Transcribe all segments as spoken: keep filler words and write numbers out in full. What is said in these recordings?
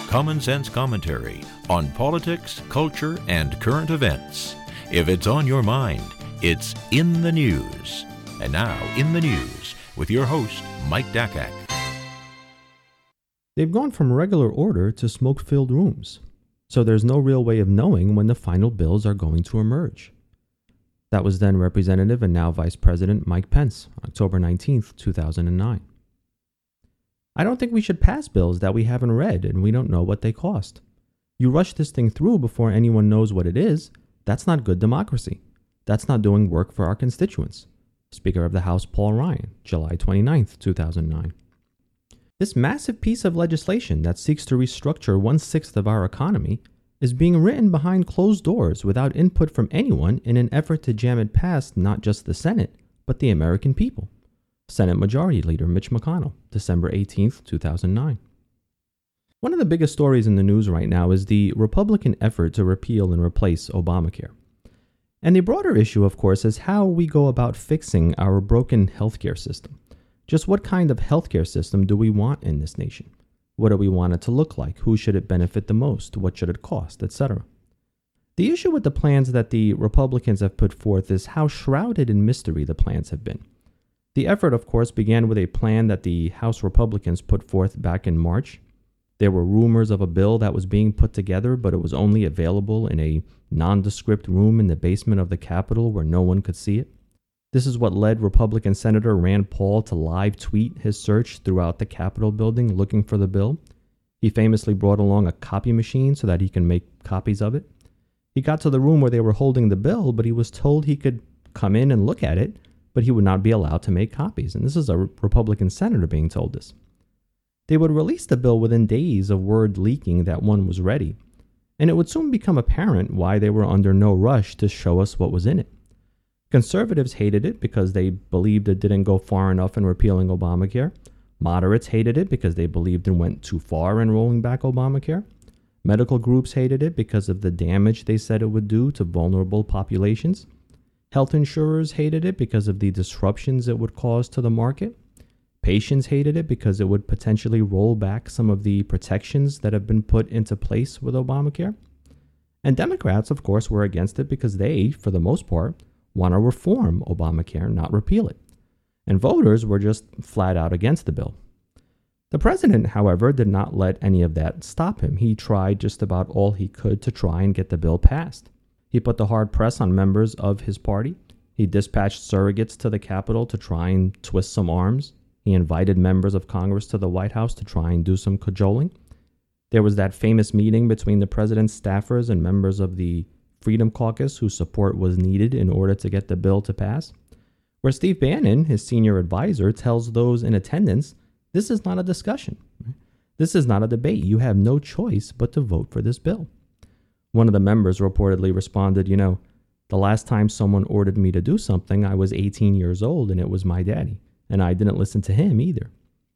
common sense commentary on politics, culture, and current events. If it's on your mind, it's In the News. And now, In the News, with your host, Mike Dakak. They've gone from regular order to smoke-filled rooms, so there's no real way of knowing when the final bills are going to emerge. That was then Representative and now Vice President Mike Pence, October nineteenth, two thousand nine. I don't think we should pass bills that we haven't read and we don't know what they cost. You rush this thing through before anyone knows what it is. That's not good democracy. That's not doing work for our constituents. Speaker of the House Paul Ryan, July twenty-ninth, two thousand nine. This massive piece of legislation that seeks to restructure one-sixth of our economy is being written behind closed doors without input from anyone in an effort to jam it past not just the Senate, but the American people. Senate Majority Leader Mitch McConnell, December eighteenth, two thousand nine. One of the biggest stories in the news right now is the Republican effort to repeal and replace Obamacare. And the broader issue, of course, is how we go about fixing our broken healthcare system. Just what kind of healthcare system do we want in this nation? What do we want it to look like? Who should it benefit the most? What should it cost? et cetera. The issue with the plans that the Republicans have put forth is how shrouded in mystery the plans have been. The effort, of course, began with a plan that the House Republicans put forth back in March. There were rumors of a bill that was being put together, but it was only available in a nondescript room in the basement of the Capitol where no one could see it. This is what led Republican Senator Rand Paul to live tweet his search throughout the Capitol building looking for the bill. He famously brought along a copy machine so that he can make copies of it. He got to the room where they were holding the bill, but he was told he could come in and look at it, but he would not be allowed to make copies. And this is a Republican senator being told this. They would release the bill within days of word leaking that one was ready, and it would soon become apparent why they were under no rush to show us what was in it. Conservatives hated it because they believed it didn't go far enough in repealing Obamacare. Moderates hated it because they believed it went too far in rolling back Obamacare. Medical groups hated it because of the damage they said it would do to vulnerable populations. Health insurers hated it because of the disruptions it would cause to the market. Patients hated it because it would potentially roll back some of the protections that have been put into place with Obamacare. And Democrats, of course, were against it because they, for the most part, want to reform Obamacare, not repeal it. And voters were just flat out against the bill. The president, however, did not let any of that stop him. He tried just about all he could to try and get the bill passed. He put the hard press on members of his party. He dispatched surrogates to the Capitol to try and twist some arms. He invited members of Congress to the White House to try and do some cajoling. There was that famous meeting between the president's staffers and members of the Freedom Caucus whose support was needed in order to get the bill to pass, where Steve Bannon, his senior advisor, tells those in attendance, this is not a discussion. This is not a debate. You have no choice but to vote for this bill. One of the members reportedly responded, you know, the last time someone ordered me to do something, I was eighteen years old and it was my daddy, and I didn't listen to him either.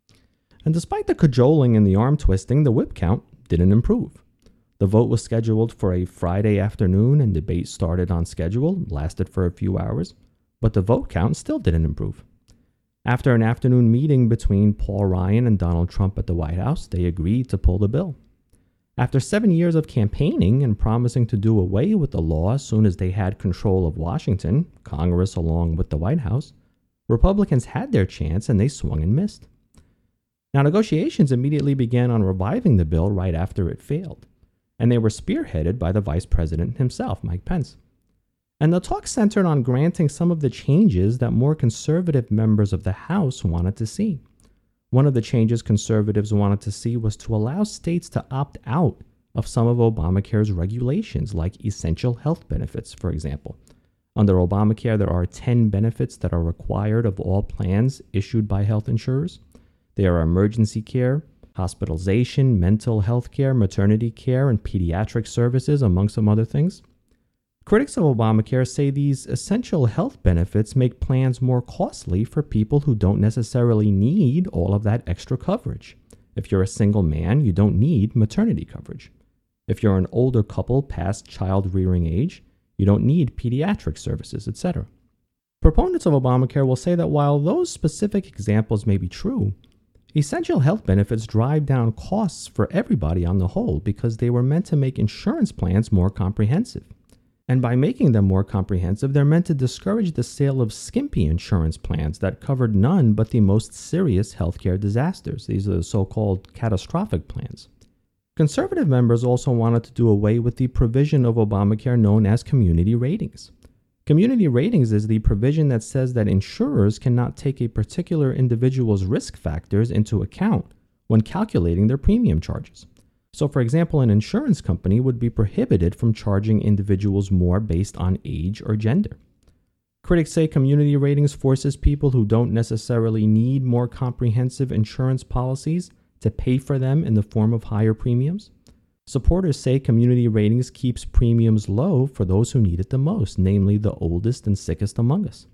And despite the cajoling and the arm twisting, the whip count didn't improve. The vote was scheduled for a Friday afternoon and debate started on schedule, lasted for a few hours, but the vote count still didn't improve. After an afternoon meeting between Paul Ryan and Donald Trump at the White House, they agreed to pull the bill. After seven years of campaigning and promising to do away with the law as soon as they had control of Washington, Congress along with the White House, Republicans had their chance and they swung and missed. Now, negotiations immediately began on reviving the bill right after it failed, and they were spearheaded by the Vice President himself, Mike Pence. And the talk centered on granting some of the changes that more conservative members of the House wanted to see. One of the changes conservatives wanted to see was to allow states to opt out of some of Obamacare's regulations, like essential health benefits, for example. Under Obamacare, there are ten benefits that are required of all plans issued by health insurers. There are emergency care, hospitalization, mental health care, maternity care, and pediatric services, among some other things. Critics of Obamacare say these essential health benefits make plans more costly for people who don't necessarily need all of that extra coverage. If you're a single man, you don't need maternity coverage. If you're an older couple past child-rearing age, you don't need pediatric services, et cetera. Proponents of Obamacare will say that while those specific examples may be true, Essential health benefits drive down costs for everybody on the whole because they were meant to make insurance plans more comprehensive. And by making them more comprehensive, they're meant to discourage the sale of skimpy insurance plans that covered none but the most serious healthcare disasters. These are the so-called catastrophic plans. Conservative members also wanted to do away with the provision of Obamacare known as community ratings. Community ratings is the provision that says that insurers cannot take a particular individual's risk factors into account when calculating their premium charges. So, for example, an insurance company would be prohibited from charging individuals more based on age or gender. Critics say community ratings forces people who don't necessarily need more comprehensive insurance policies to pay for them in the form of higher premiums. Supporters say community ratings keeps premiums low for those who need it the most, namely the oldest and sickest among us.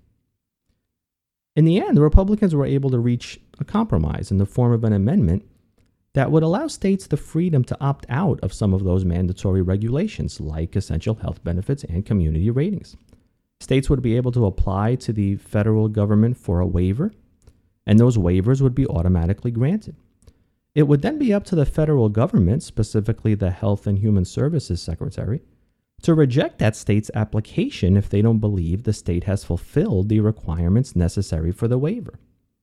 In the end, the Republicans were able to reach a compromise in the form of an amendment that would allow states the freedom to opt out of some of those mandatory regulations, like essential health benefits and community ratings. States would be able to apply to the federal government for a waiver, and those waivers would be automatically granted. It would then be up to the federal government, specifically the Health and Human Services Secretary, to reject that state's application if they don't believe the state has fulfilled the requirements necessary for the waiver.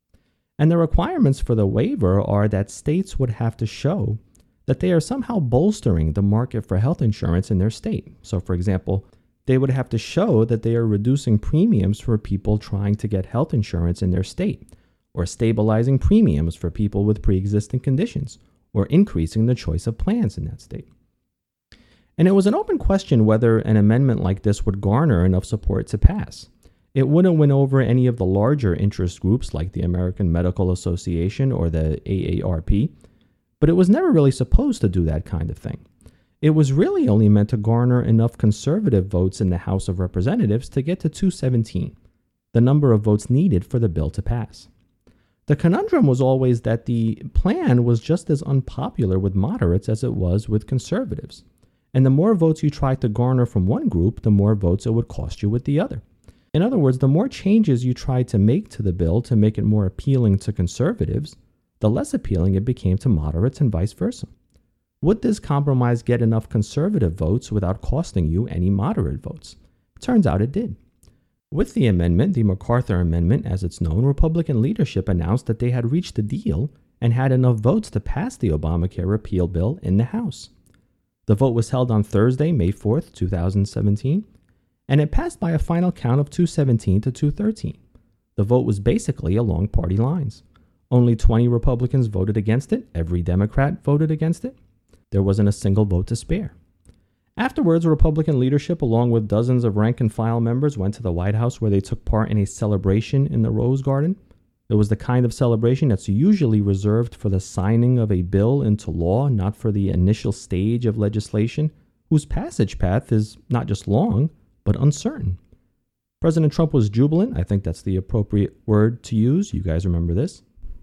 And the requirements for the waiver are that states would have to show that they are somehow bolstering the market for health insurance in their state. So, for example, they would have to show that they are reducing premiums for people trying to get health insurance in their state, or stabilizing premiums for people with pre-existing conditions, or increasing the choice of plans in that state. And it was an open question whether an amendment like this would garner enough support to pass. It wouldn't win over any of the larger interest groups like the American Medical Association or the A A R P, but it was never really supposed to do that kind of thing. It was really only meant to garner enough conservative votes in the House of Representatives to get to two seventeen, the number of votes needed for the bill to pass. The conundrum was always that the plan was just as unpopular with moderates as it was with conservatives, and the more votes you tried to garner from one group, the more votes it would cost you with the other. In other words, the more changes you tried to make to the bill to make it more appealing to conservatives, the less appealing it became to moderates and vice versa. Would this compromise get enough conservative votes without costing you any moderate votes? Turns out it did. With the amendment, the MacArthur Amendment as it's known, Republican leadership announced that they had reached a deal and had enough votes to pass the Obamacare repeal bill in the House. The vote was held on Thursday, May fourth, two thousand seventeen, and it passed by a final count of two seventeen to two thirteen. The vote was basically along party lines. Only twenty Republicans voted against it. Every Democrat voted against it. There wasn't a single vote to spare. Afterwards, Republican leadership, along with dozens of rank-and-file members, went to the White House where they took part in a celebration in the Rose Garden. It was the kind of celebration that's usually reserved for the signing of a bill into law, not for the initial stage of legislation, whose passage path is not just long, but uncertain. President Trump was jubilant. I think that's the appropriate word to use. You guys remember this.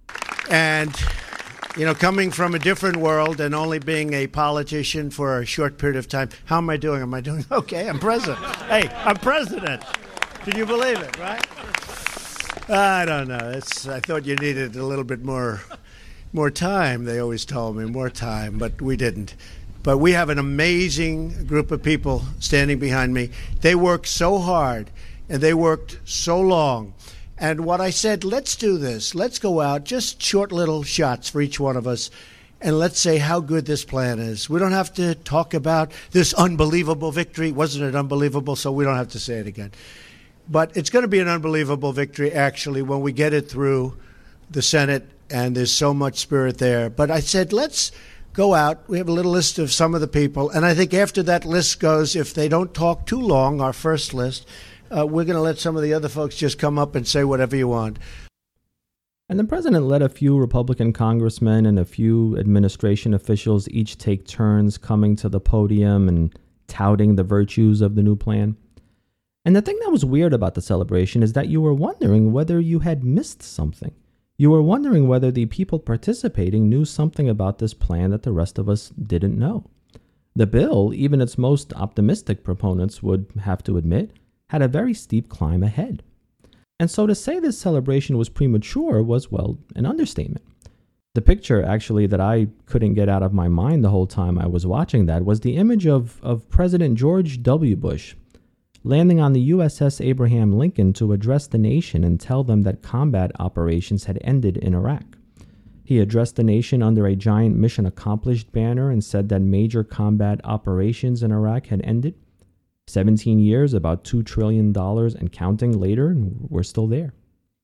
And, you know, coming from a different world and only being a politician for a short period of time, how am I doing? Am I doing okay? I'm president. Hey, I'm president. Can you believe it, right? I don't know. It's, I thought you needed a little bit more, more time. They always told me more time, but we didn't. But we have an amazing group of people standing behind me. They worked so hard, and they worked so long. And what I said, let's do this. Let's go out, just short little shots for each one of us, and let's say how good this plan is. We don't have to talk about this unbelievable victory. Wasn't it unbelievable? So we don't have to say it again. But it's going to be an unbelievable victory, actually, when we get it through the Senate, and there's so much spirit there. But I said, let's go out. We have a little list of some of the people, and I think after that list goes, if they don't talk too long, our first list, uh, we're going to let some of the other folks just come up and say whatever you want. And the president let a few Republican congressmen and a few administration officials each take turns coming to the podium and touting the virtues of the new plan. And the thing that was weird about the celebration is that you were wondering whether you had missed something. You were wondering whether the people participating knew something about this plan that the rest of us didn't know. The bill, even its most optimistic proponents would have to admit, had a very steep climb ahead. And so to say this celebration was premature was, well, an understatement. The picture, actually, that I couldn't get out of my mind the whole time I was watching that was the image of, of President George W. Bush landing on the U S S Abraham Lincoln to address the nation and tell them that combat operations had ended in Iraq. He addressed the nation under a giant Mission Accomplished banner and said that major combat operations in Iraq had ended. seventeen years, about two trillion dollars and counting later, and we're still there.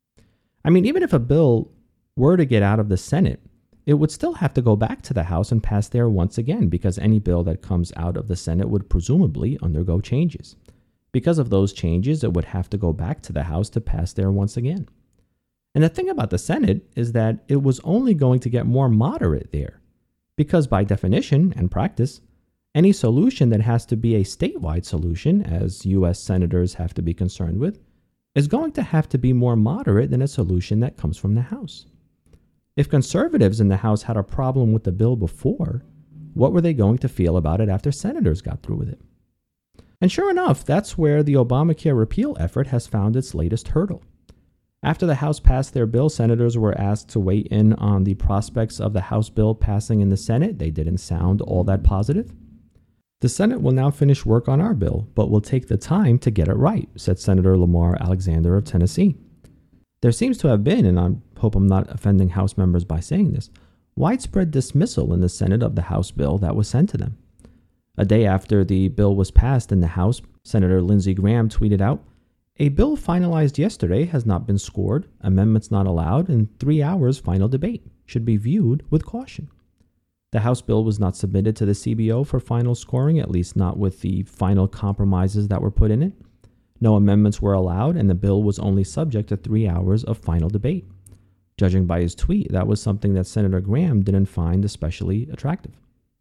I mean, even if a bill were to get out of the Senate, it would still have to go back to the House and pass there once again, because any bill that comes out of the Senate would presumably undergo changes. Because of those changes, it would have to go back to the House to pass there once again. And the thing about the Senate is that it was only going to get more moderate there, because by definition and practice, any solution that has to be a statewide solution, as U S senators have to be concerned with, is going to have to be more moderate than a solution that comes from the House. If conservatives in the House had a problem with the bill before, what were they going to feel about it after senators got through with it? And sure enough, that's where the Obamacare repeal effort has found its latest hurdle. After the House passed their bill, senators were asked to weigh in on the prospects of the House bill passing in the Senate. They didn't sound all that positive. The Senate will now finish work on our bill, but will take the time to get it right, said Senator Lamar Alexander of Tennessee. There seems to have been, and I hope I'm not offending House members by saying this, widespread dismissal in the Senate of the House bill that was sent to them. A day after the bill was passed in the House, Senator Lindsey Graham tweeted out, "A bill finalized yesterday has not been scored, amendments not allowed, and three hours final debate should be viewed with caution." The House bill was not submitted to the C B O for final scoring, at least not with the final compromises that were put in it. No amendments were allowed, and the bill was only subject to three hours of final debate. Judging by his tweet, that was something that Senator Graham didn't find especially attractive.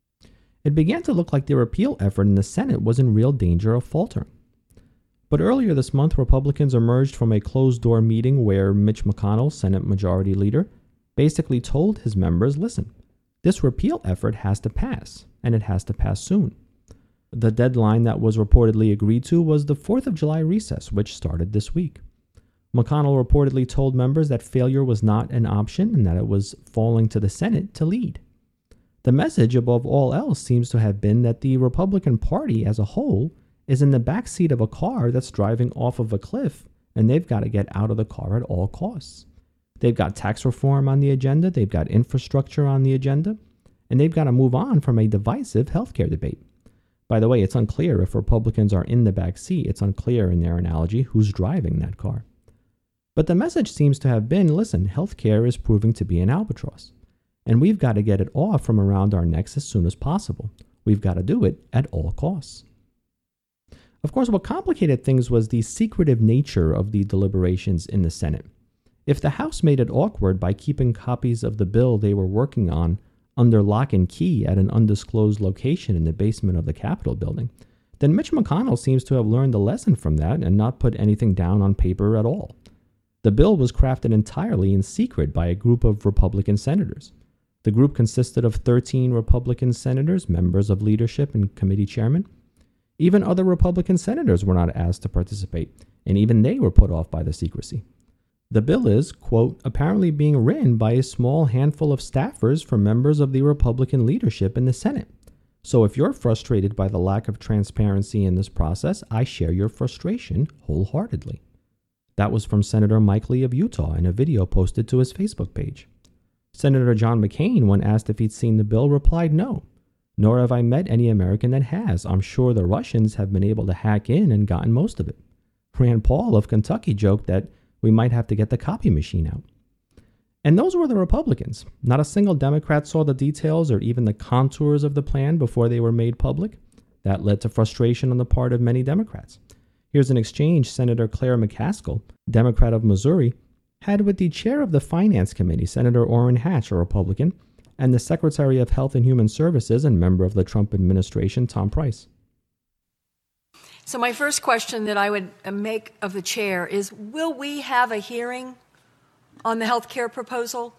It began to look like the repeal effort in the Senate was in real danger of faltering. But earlier this month, Republicans emerged from a closed-door meeting where Mitch McConnell, Senate Majority Leader, basically told his members, listen, this repeal effort has to pass, and it has to pass soon. The deadline that was reportedly agreed to was the fourth of July recess, which started this week. McConnell reportedly told members that failure was not an option and that it was falling to the Senate to lead. The message, above all else, seems to have been that the Republican Party as a whole is in the backseat of a car that's driving off of a cliff, and they've got to get out of the car at all costs. They've got tax reform on the agenda, they've got infrastructure on the agenda, and they've got to move on from a divisive healthcare debate. By the way, it's unclear if Republicans are in the back seat. It's unclear in their analogy who's driving that car. But the message seems to have been, listen, healthcare is proving to be an albatross, and we've got to get it off from around our necks as soon as possible. We've got to do it at all costs. Of course, what complicated things was the secretive nature of the deliberations in the Senate. If the House made it awkward by keeping copies of the bill they were working on under lock and key at an undisclosed location in the basement of the Capitol building, then Mitch McConnell seems to have learned the lesson from that and not put anything down on paper at all. The bill was crafted entirely in secret by a group of Republican senators. The group consisted of thirteen Republican senators, members of leadership and committee chairmen. Even other Republican senators were not asked to participate, and even they were put off by the secrecy. The bill is, quote, apparently being written by a small handful of staffers for members of the Republican leadership in the Senate. So if you're frustrated by the lack of transparency in this process, I share your frustration wholeheartedly. That was from Senator Mike Lee of Utah in a video posted to his Facebook page. Senator John McCain, when asked if he'd seen the bill, replied no. Nor have I met any American that has. I'm sure the Russians have been able to hack in and gotten most of it. Rand Paul of Kentucky joked that we might have to get the copy machine out. And those were the Republicans. Not a single Democrat saw the details or even the contours of the plan before they were made public. That led to frustration on the part of many Democrats. Here's an exchange Senator Claire McCaskill, Democrat of Missouri, had with the chair of the Finance Committee, Senator Orrin Hatch, a Republican, and the Secretary of Health and Human Services and member of the Trump administration, Tom Price. So my first question that I would make of the chair is, will we have a hearing on the health care proposal?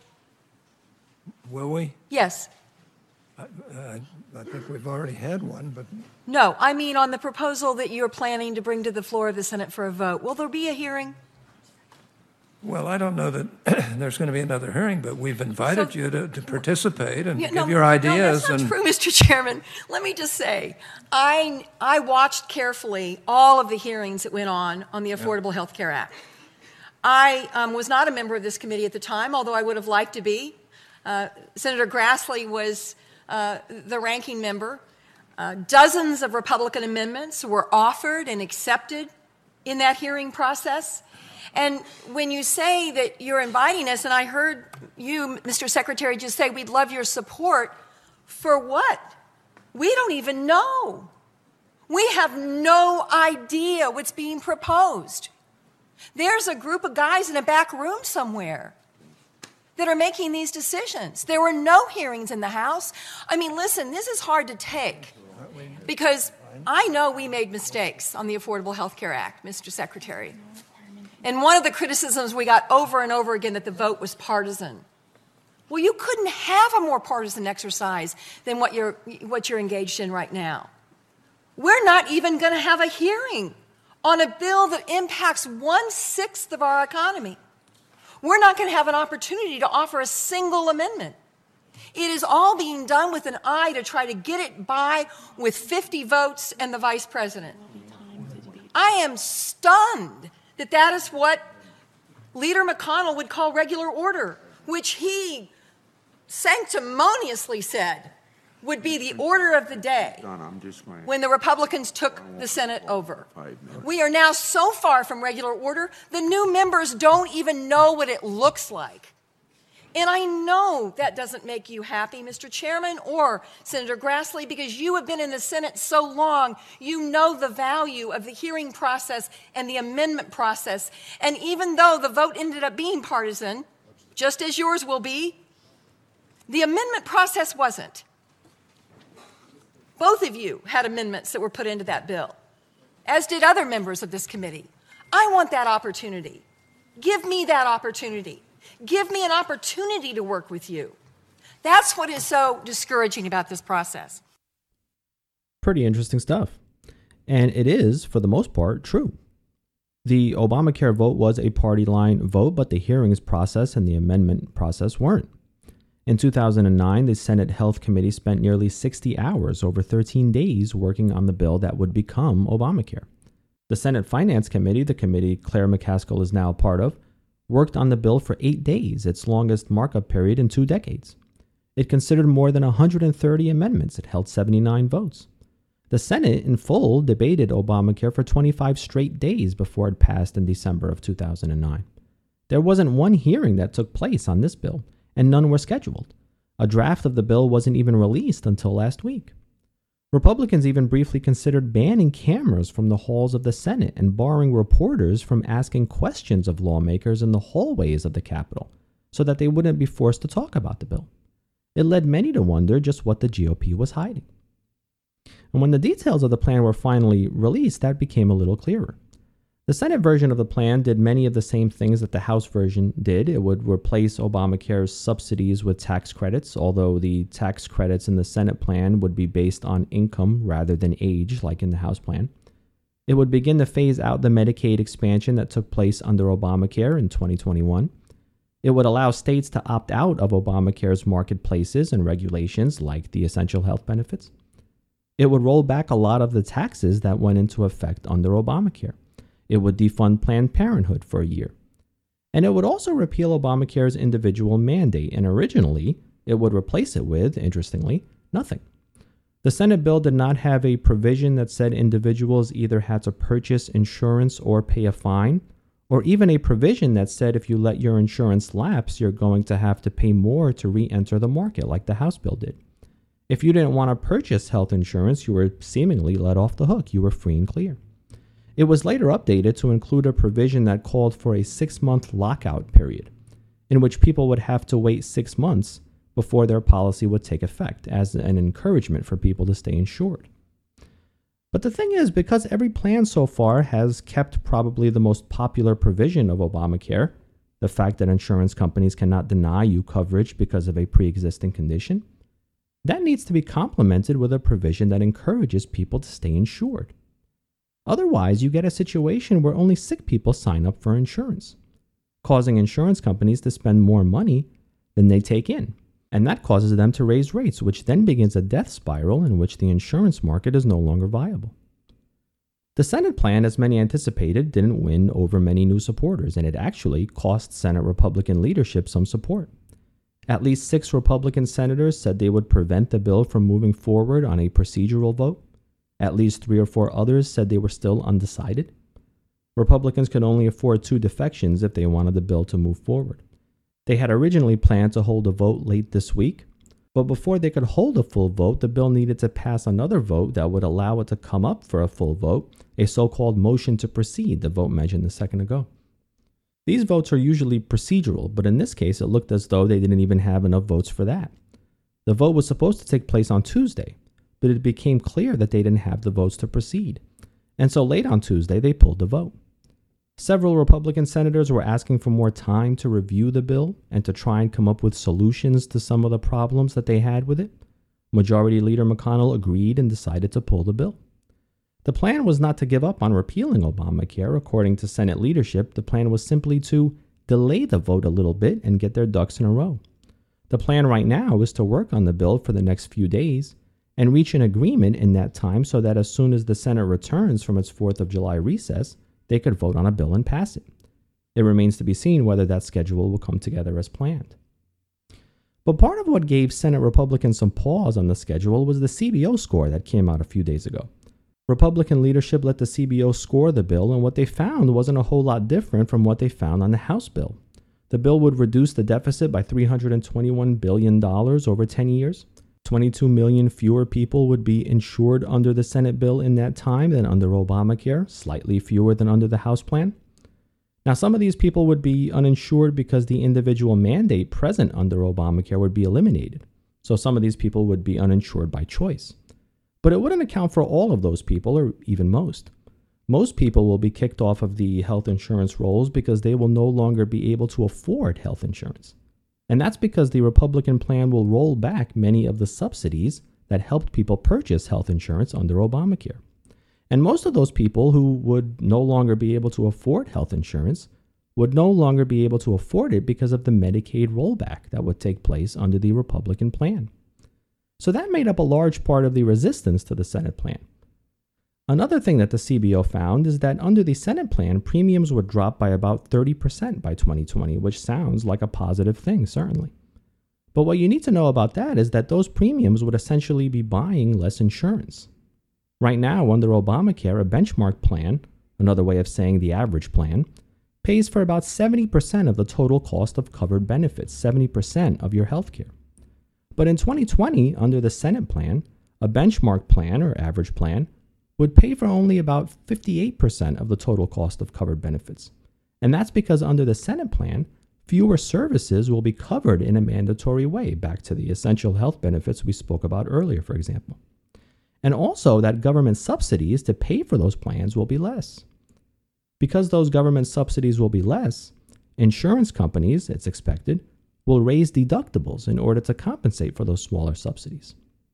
Will we? Yes. I, uh, I think we've already had one, but... No, I mean on the proposal that you're planning to bring to the floor of the Senate for a vote. Will there be a hearing? Well, I don't know that there's going to be another hearing, but we've invited So- you to, to participate and Yeah, give no, your No, ideas. that's not and true, Mister Chairman. Let me just say, I, I watched carefully all of the hearings that went on on the Affordable Health Care Act. I um, was not a member of this committee at the time, although I would have liked to be. Uh, Senator Grassley was uh, the ranking member. Uh, dozens of Republican amendments were offered and accepted in that hearing process. And when you say that you're inviting us, and I heard you, Mister Secretary, just say we'd love your support, for what? We don't even know. We have no idea what's being proposed. There's a group of guys in a back room somewhere that are making these decisions. There were no hearings in the House. I mean, listen, this is hard to take because I know we made mistakes on the Affordable Health Care Act, Mister Secretary. And one of the criticisms we got over and over again that the vote was partisan. Well, you couldn't have a more partisan exercise than what you're, what you're engaged in right now. We're not even going to have a hearing on a bill that impacts one-sixth of our economy. We're not going to have an opportunity to offer a single amendment. It is all being done with an eye to try to get it by with fifty votes and the vice president. I am stunned that that is what Leader McConnell would call regular order, which he sanctimoniously said would be the order of the day when the Republicans took the Senate over. We are now so far from regular order, the new members don't even know what it looks like. And I know that doesn't make you happy, Mister Chairman, or Senator Grassley, because you have been in the Senate so long, you know the value of the hearing process and the amendment process. And even though the vote ended up being partisan, just as yours will be, the amendment process wasn't. Both of you had amendments that were put into that bill, as did other members of this committee. I want that opportunity. Give me that opportunity. Give me an opportunity to work with you. That's what is so discouraging about this process. Pretty interesting stuff. And it is, for the most part, true. The Obamacare vote was a party line vote, but the hearings process and the amendment process weren't. In two thousand nine, the Senate Health Committee spent nearly sixty hours over thirteen days working on the bill that would become Obamacare. The Senate Finance Committee, the committee Claire McCaskill is now a part of, worked on the bill for eight days, its longest markup period in two decades. It considered more than one hundred thirty amendments. It held seventy-nine votes. The Senate, in full, debated Obamacare for twenty-five straight days before it passed in December of two thousand nine. There wasn't one hearing that took place on this bill, and none were scheduled. A draft of the bill wasn't even released until last week. Republicans even briefly considered banning cameras from the halls of the Senate and barring reporters from asking questions of lawmakers in the hallways of the Capitol so that they wouldn't be forced to talk about the bill. It led many to wonder just what the G O P was hiding. And when the details of the plan were finally released, that became a little clearer. The Senate version of the plan did many of the same things that the House version did. It would replace Obamacare's subsidies with tax credits, although the tax credits in the Senate plan would be based on income rather than age, like in the House plan. It would begin to phase out the Medicaid expansion that took place under Obamacare in twenty twenty-one. It would allow states to opt out of Obamacare's marketplaces and regulations, like the essential health benefits. It would roll back a lot of the taxes that went into effect under Obamacare. It would defund Planned Parenthood for a year. And it would also repeal Obamacare's individual mandate, and originally, it would replace it with, interestingly, nothing. The Senate bill did not have a provision that said individuals either had to purchase insurance or pay a fine, or even a provision that said if you let your insurance lapse, you're going to have to pay more to re-enter the market, like the House bill did. If you didn't want to purchase health insurance, you were seemingly let off the hook. You were free and clear. It was later updated to include a provision that called for a six-month lockout period, in which people would have to wait six months before their policy would take effect, as an encouragement for people to stay insured. But the thing is, because every plan so far has kept probably the most popular provision of Obamacare, the fact that insurance companies cannot deny you coverage because of a pre-existing condition, that needs to be complemented with a provision that encourages people to stay insured. Otherwise, you get a situation where only sick people sign up for insurance. causing insurance companies to spend more money than they take in. And that causes them to raise rates, which then begins a death spiral in which the insurance market is no longer viable. The Senate plan, as many anticipated, didn't win over many new supporters, and it actually cost Senate Republican leadership some support. At least six Republican senators said they would prevent the bill from moving forward on a procedural vote. At least three or four others said they were still undecided. Republicans could only afford two defections if they wanted the bill to move forward. They had originally planned to hold a vote late this week, but before they could hold a full vote, the bill needed to pass another vote that would allow it to come up for a full vote, a so-called motion to proceed, the vote mentioned a second ago. These votes are usually procedural, but in this case, it looked as though they didn't even have enough votes for that. The vote was supposed to take place on Tuesday, but it became clear that they didn't have the votes to proceed. And so late on Tuesday, they pulled the vote. Several Republican senators were asking for more time to review the bill and to try and come up with solutions to some of the problems that they had with it. Majority Leader McConnell agreed and decided to pull the bill. The plan was not to give up on repealing Obamacare. According to Senate leadership, the plan was simply to delay the vote a little bit and get their ducks in a row. The plan right now is to work on the bill for the next few days and reach an agreement in that time so that as soon as the Senate returns from its fourth of July recess, they could vote on a bill and pass it. It remains to be seen whether that schedule will come together as planned. But part of what gave Senate Republicans some pause on the schedule was the C B O score that came out a few days ago. Republican leadership let the C B O score the bill, and what they found wasn't a whole lot different from what they found on the House bill. The bill would reduce the deficit by three hundred twenty-one billion dollars over ten years. twenty-two million fewer people would be insured under the Senate bill in that time than under Obamacare, slightly fewer than under the House plan. Now, some of these people would be uninsured because the individual mandate present under Obamacare would be eliminated. So some of these people would be uninsured by choice. But it wouldn't account for all of those people, or even most. Most people will be kicked off of the health insurance rolls because they will no longer be able to afford health insurance. And that's because the Republican plan will roll back many of the subsidies that helped people purchase health insurance under Obamacare. And most of those people who would no longer be able to afford health insurance would no longer be able to afford it because of the Medicaid rollback that would take place under the Republican plan. So that made up a large part of the resistance to the Senate plan. Another thing that the C B O found is that under the Senate plan, premiums would drop by about thirty percent by twenty twenty, which sounds like a positive thing, certainly. But what you need to know about that is that those premiums would essentially be buying less insurance. Right now, under Obamacare, a benchmark plan, another way of saying the average plan, pays for about seventy percent of the total cost of covered benefits, seventy percent of your health care. But in twenty twenty, under the Senate plan, a benchmark plan or average plan would pay for only about fifty-eight percent of the total cost of covered benefits. And that's because under the Senate plan, fewer services will be covered in a mandatory way, back to the essential health benefits we spoke about earlier, for example. And also that government subsidies to pay for those plans will be less. Because those government subsidies will be less, insurance companies, it's expected, will raise deductibles in order to compensate for those smaller subsidies.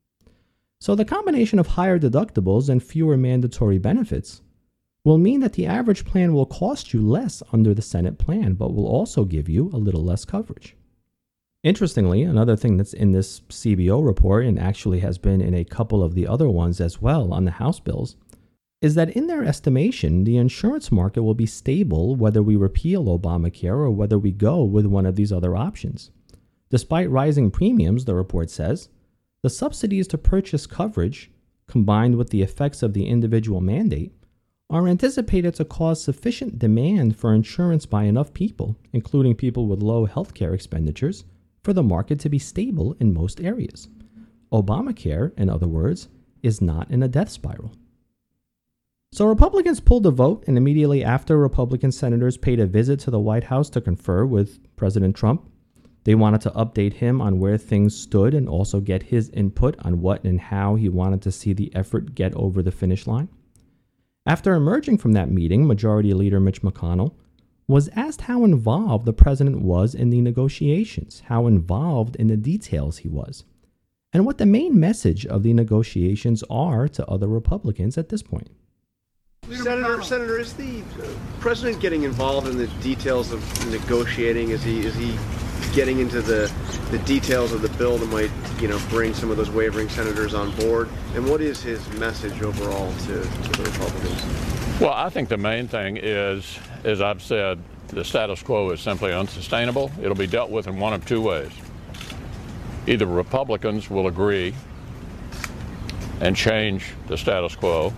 So the combination of higher deductibles and fewer mandatory benefits will mean that the average plan will cost you less under the Senate plan, but will also give you a little less coverage. Interestingly, another thing that's in this C B O report, and actually has been in a couple of the other ones as well on the House bills, is that in their estimation, the insurance market will be stable whether we repeal Obamacare or whether we go with one of these other options. Despite rising premiums, the report says, the subsidies to purchase coverage, combined with the effects of the individual mandate, are anticipated to cause sufficient demand for insurance by enough people, including people with low healthcare expenditures, for the market to be stable in most areas. Obamacare, in other words, is not in a death spiral. So Republicans pulled the vote, and immediately after, Republican senators paid a visit to the White House to confer with President Trump. They wanted to update him on where things stood and also get his input on what and how he wanted to see the effort get over the finish line. After emerging from that meeting, Majority Leader Mitch McConnell was asked how involved the president was in the negotiations, how involved in the details he was, and what the main message of the negotiations are to other Republicans at this point. Senator, Senator, is the president getting involved in the details of negotiating? Is he is he getting into the the details of the bill that might, you know, bring some of those wavering senators on board? And what is his message overall to, to the Republicans? Well, I think the main thing is, as I've said, the status quo is simply unsustainable. It'll be dealt with in one of two ways. Either Republicans will agree and change the status quo,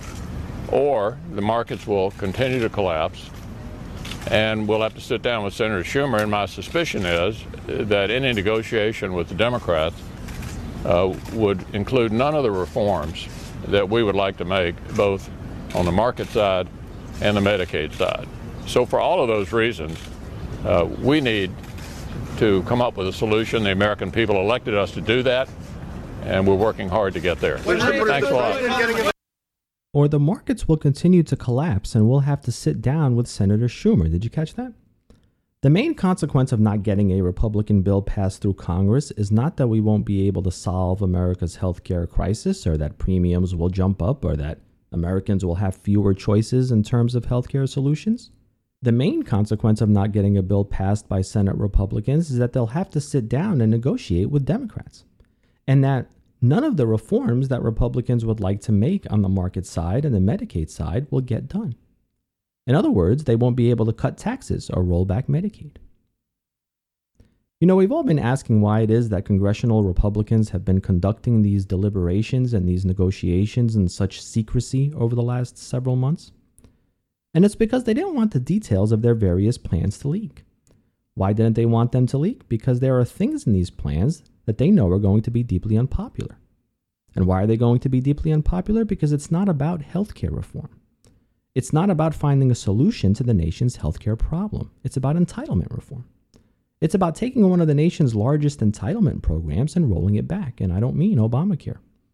or the markets will continue to collapse, and we'll have to sit down with Senator Schumer. And my suspicion is that any negotiation with the Democrats uh, would include none of the reforms that we would like to make, both on the market side and the Medicaid side. So for all of those reasons, uh, we need to come up with a solution. The American people elected us to do that, and we're working hard to get there. Thanks a lot. Or the markets will continue to collapse and we'll have to sit down with Senator Schumer. Did you catch that? The main consequence of not getting a Republican bill passed through Congress is not that we won't be able to solve America's healthcare crisis, or that premiums will jump up, or that Americans will have fewer choices in terms of healthcare solutions. The main consequence of not getting a bill passed by Senate Republicans is that they'll have to sit down and negotiate with Democrats, and that none of the reforms that Republicans would like to make on the market side and the Medicaid side will get done. In other words, they won't be able to cut taxes or roll back Medicaid. You know, we've all been asking why it is that congressional Republicans have been conducting these deliberations and these negotiations in such secrecy over the last several months. And it's because they didn't want the details of their various plans to leak. Why didn't they want them to leak? Because there are things in these plans that they know are going to be deeply unpopular. And why are they going to be deeply unpopular? Because it's not about healthcare reform. It's not about finding a solution to the nation's healthcare problem. It's about entitlement reform. It's about taking one of the nation's largest entitlement programs and rolling it back. And I don't mean Obamacare.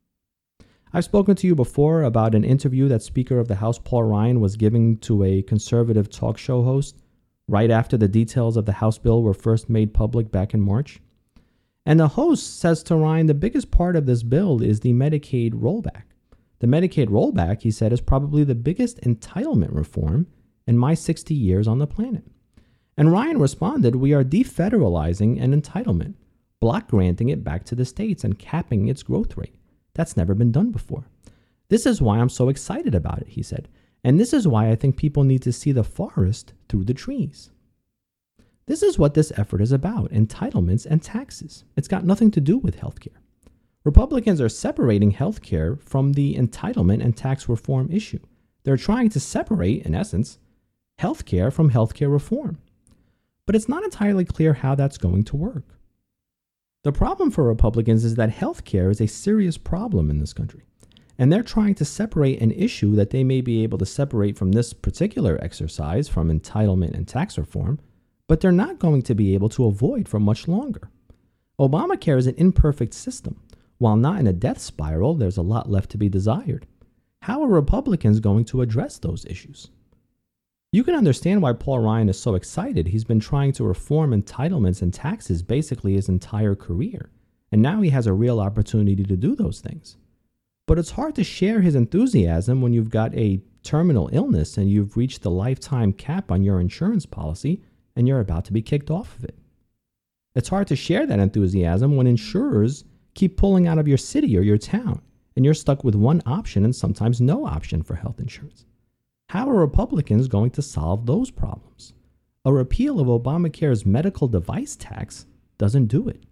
I've spoken to you before about an interview that Speaker of the House Paul Ryan was giving to a conservative talk show host right after the details of the House bill were first made public back in March. And the host says to Ryan, the biggest part of this bill is the Medicaid rollback. The Medicaid rollback, he said, is probably the biggest entitlement reform in my sixty years on the planet. And Ryan responded, we are defederalizing an entitlement, block granting it back to the states and capping its growth rate. That's never been done before. This is why I'm so excited about it, he said. And this is why I think people need to see the forest through the trees. This is what this effort is about, entitlements and taxes. It's got nothing to do with healthcare. Republicans are separating healthcare from the entitlement and tax reform issue. They're trying to separate, in essence, healthcare from healthcare reform. But it's not entirely clear how that's going to work. The problem for Republicans is that healthcare is a serious problem in this country, and they're trying to separate an issue that they may be able to separate from this particular exercise, from entitlement and tax reform, but they're not going to be able to avoid for much longer. Obamacare is an imperfect system. While not in a death spiral, there's a lot left to be desired. How are Republicans going to address those issues? You can understand why Paul Ryan is so excited. He's been trying to reform entitlements and taxes basically his entire career, and now he has a real opportunity to do those things. But it's hard to share his enthusiasm when you've got a terminal illness and you've reached the lifetime cap on your insurance policy and you're about to be kicked off of it. It's hard to share that enthusiasm when insurers keep pulling out of your city or your town, and you're stuck with one option and sometimes no option for health insurance. How are Republicans going to solve those problems? A repeal of Obamacare's medical device tax doesn't do it.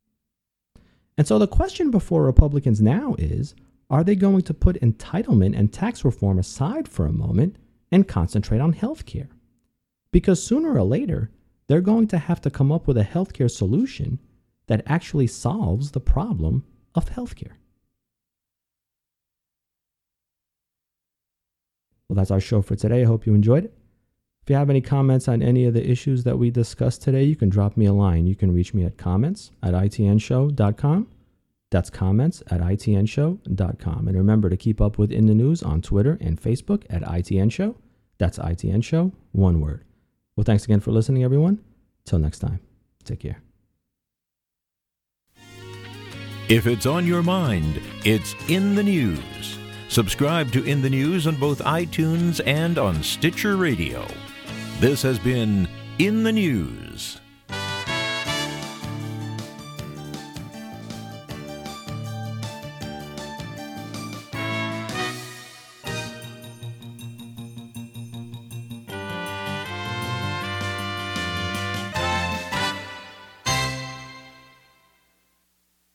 And so the question before Republicans now is, are they going to put entitlement and tax reform aside for a moment and concentrate on health care? Because sooner or later, they're going to have to come up with a healthcare solution that actually solves the problem of healthcare. Well, that's our show for today. I hope you enjoyed it. If you have any comments on any of the issues that we discussed today, you can drop me a line. You can reach me at comments at I T N show dot com. That's comments at I T N show dot com. And remember to keep up with In the News on Twitter and Facebook at I T N Show. That's I T N Show, one word. Well, thanks again for listening, everyone. Till next time, take care. If it's on your mind, it's In the News. Subscribe to In the News on both iTunes and on Stitcher Radio. This has been In the News.